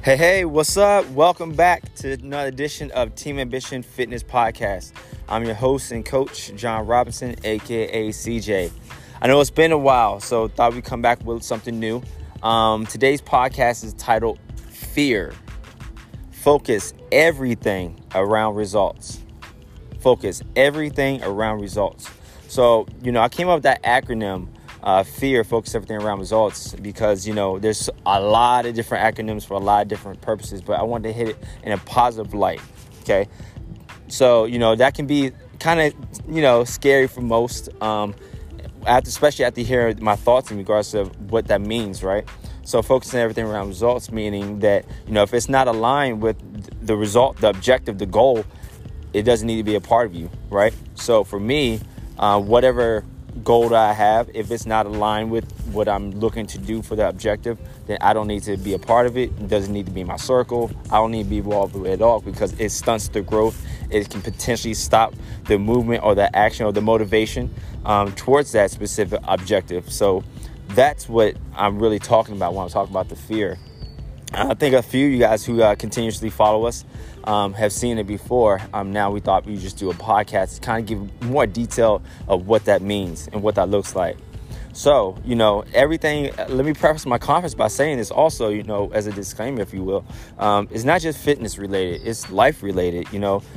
Hey, what's up? Welcome back to another edition of Team Ambition Fitness Podcast. I'm your host and coach, John Robinson, aka CJ. I know it's been a while, so thought we'd come back with something new. Today's podcast is titled Fear. Focus everything around results. Focus everything around results. So, I came up with that acronym, fear, focus everything around results, because, there's a lot of different acronyms for a lot of different purposes, but I wanted to hit it in a positive light. Okay. So, that can be kind of, scary for most, especially after hearing my thoughts in regards to what that means. Right. So focusing everything around results, meaning that, if it's not aligned with the result, the objective, the goal, it doesn't need to be a part of you. Right. So for me, whatever goal that I have, if it's not aligned with what I'm looking to do for the objective, then I don't need to be a part of it. It doesn't need to be in my circle. I don't need to be involved with it at all, because it stunts the growth. It can potentially stop the movement or the action or the motivation towards that specific objective. So that's what I'm really talking about when I'm talking about the fear. I think a few of you guys who continuously follow us have seen it before. Now we thought we'd just do a podcast to kind of give more detail of what that means and what that looks like. So, everything, let me preface my comments by saying this also, as a disclaimer, if you will, it's not just fitness related, it's life related.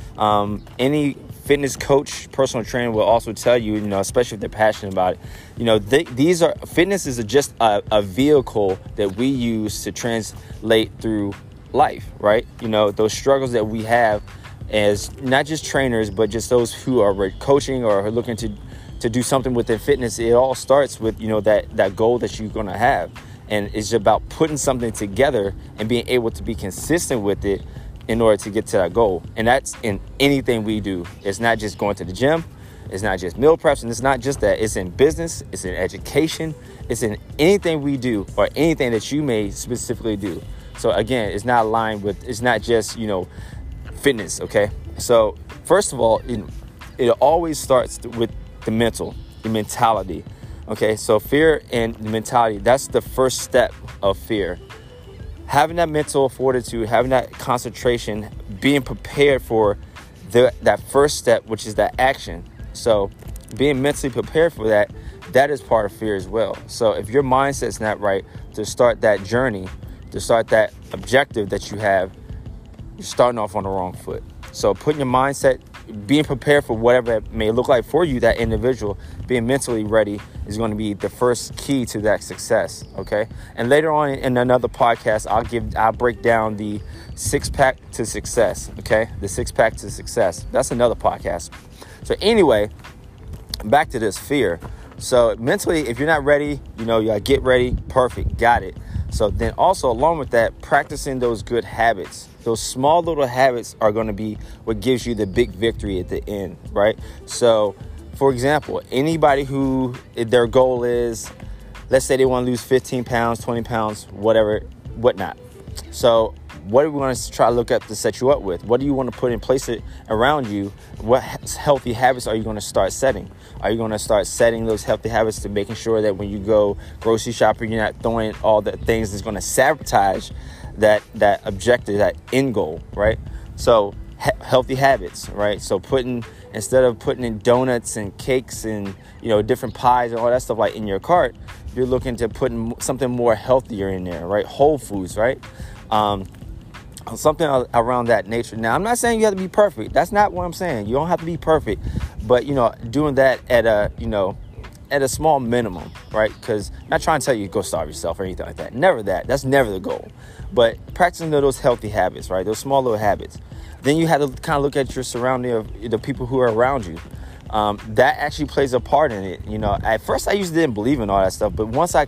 Any fitness coach, personal trainer will also tell you, especially if they're passionate about it, fitness is just a vehicle that we use to translate through life, right? Those struggles that we have as not just trainers, but just those who are coaching or are looking to do something within fitness. It all starts with, that goal that you're going to have. And it's about putting something together and being able to be consistent with it in order to get to that goal. And that's in anything we do. It's not just going to the gym. It's not just meal preps. And it's not just that. It's in business. It's in education. It's in anything we do, or anything that you may specifically do. So again, it's not aligned with, it's not just, fitness. Okay. So first of all, it always starts with the mentality. Okay, so fear and the mentality, that's the first step of fear. Having that mental fortitude, having that concentration, being prepared for that first step, which is that action. So being mentally prepared for that is part of fear as well. So if your mindset's not right to start that journey, to start that objective that you have, you're starting off on the wrong foot. So putting your mindset, being prepared for whatever it may look like for you, that individual, being mentally ready is going to be the first key to that success. Okay. And later on in another podcast, I'll break down the 6-pack to success. Okay. The 6-pack to success. That's another podcast. So anyway, back to this fear. So mentally, if you're not ready, you get ready. Perfect. Got it. So then also along with that, practicing those good habits. Those small little habits are going to be what gives you the big victory at the end, right? So, for example, anybody who their goal is, let's say they want to lose 15 pounds, 20 pounds, whatnot. So what do we want to try to look at to set you up with? What do you want to put in place around you? What healthy habits are you going to start setting? Are you going to start setting those healthy habits to making sure that when you go grocery shopping, you're not throwing all the things that's going to sabotage that objective, that end goal, right? So healthy habits, right? So instead of putting in donuts and cakes and, different pies and all that stuff like in your cart, you're looking to put something more healthier in there, right? Whole foods, right? Something around that nature. Now, I'm not saying you have to be perfect. That's not what I'm saying. You don't have to be perfect, but, doing that at a small minimum, right? Because I'm not trying to tell you to go starve yourself or anything like that. Never that. That's never the goal. But practicing those healthy habits, right? Those small little habits. Then you have to kind of look at your surrounding of the people who are around you. That actually plays a part in it. At first I usually didn't believe in all that stuff, but once I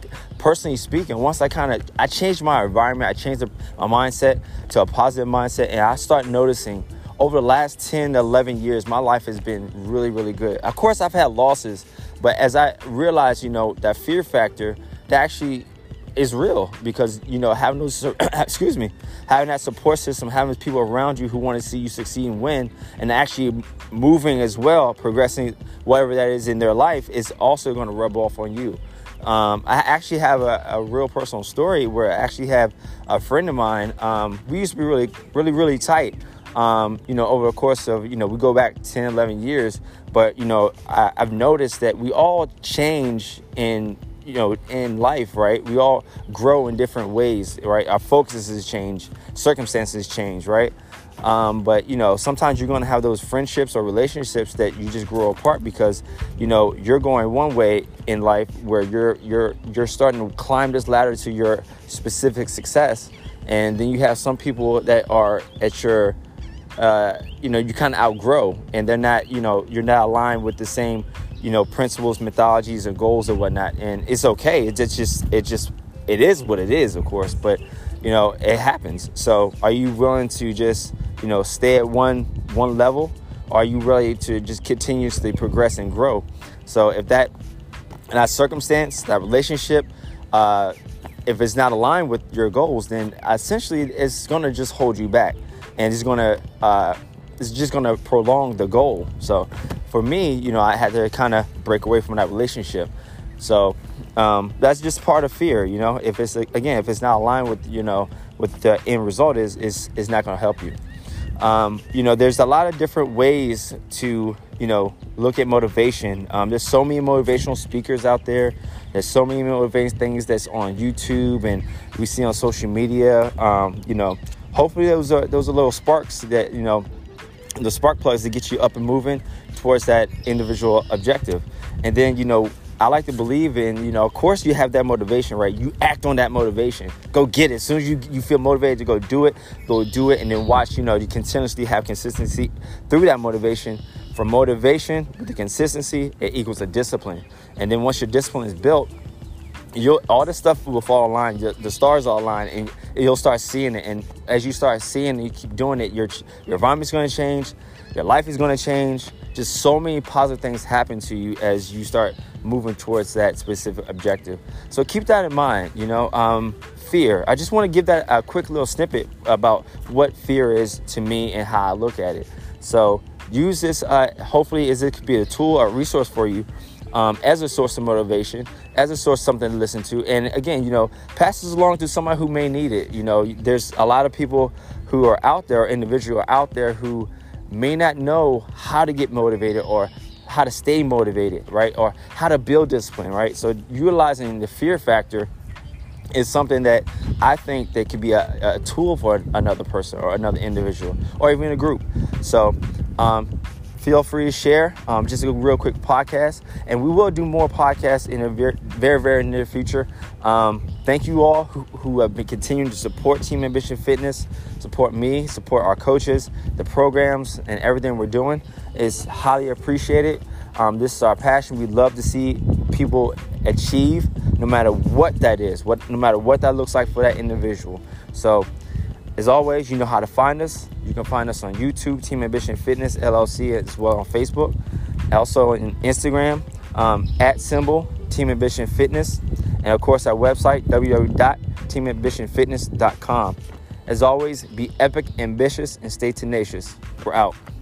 changed my environment, I changed my mindset to a positive mindset, and I start noticing over the last 10 to 11 years, my life has been really, really good. Of course, I've had losses, but as I realized, that fear factor, that actually is real, because, having those, having that support system, having people around you who want to see you succeed and win, and actually moving as well, progressing, whatever that is in their life, is also going to rub off on you. I actually have a real personal story where I actually have a friend of mine. We used to be really tight. Over the course of, we go back 10, 11 years. But, I've noticed that we all change in life, right? We all grow in different ways, right? Our focuses change, circumstances change, right? But sometimes you're going to have those friendships or relationships that you just grow apart because, you're going one way in life where you're starting to climb this ladder to your specific success. And then you have some people that are at your, you kind of outgrow, and they're not, you're not aligned with the same, principles, methodologies, or goals or whatnot. And it's okay. It is what it is, of course, but it happens. So are you willing to just, stay at one level? Or are you ready to just continuously progress and grow? So if that circumstance, that relationship, if it's not aligned with your goals, then essentially it's going to just hold you back, and it's just going to prolong the goal. So for me, I had to kind of break away from that relationship. So that's just part of fear. If it's not aligned with, with the end result is not going to help you. There's a lot of different ways to, look at motivation. There's so many motivational speakers out there. There's so many motivating things that's on YouTube and we see on social media. Hopefully those are little sparks that, the spark plugs to get you up and moving towards that individual objective. And then, I like to believe in, of course you have that motivation, right? You act on that motivation. Go get it. As soon as you feel motivated to go do it, and then watch, you continuously have consistency through that motivation. From motivation to consistency, it equals a discipline. And then once your discipline is built, all this stuff will fall in line. The stars are aligned, and you'll start seeing it. And as you start seeing it, you keep doing it, your environment's going to change, your life is going to change. Just so many positive things happen to you as you start moving towards that specific objective. So keep that in mind. Fear. I just want to give that a quick little snippet about what fear is to me and how I look at it. So use this. Hopefully, it could be a tool or a resource for you. As a source of motivation, as a source of something to listen to. And again, pass this along to somebody who may need it. There's a lot of people who are out there, individuals are out there who may not know how to get motivated or how to stay motivated, right? Or how to build discipline, right? So utilizing the fear factor is something that I think that could be a tool for another person or another individual or even a group. So, feel free to share. Just a real quick podcast, and we will do more podcasts in a very, very, very near future. Thank you all who have been continuing to support Team Ambition Fitness, support me, support our coaches, the programs, and everything we're doing is highly appreciated. This is our passion. We love to see people achieve, no matter what that is, no matter what that looks like for that individual. So, as always, you know how to find us. You can find us on YouTube, Team Ambition Fitness, LLC, as well on Facebook. Also on Instagram, @ Team Ambition Fitness. And of course, our website, www.teamambitionfitness.com. As always, be epic, ambitious, and stay tenacious. We're out.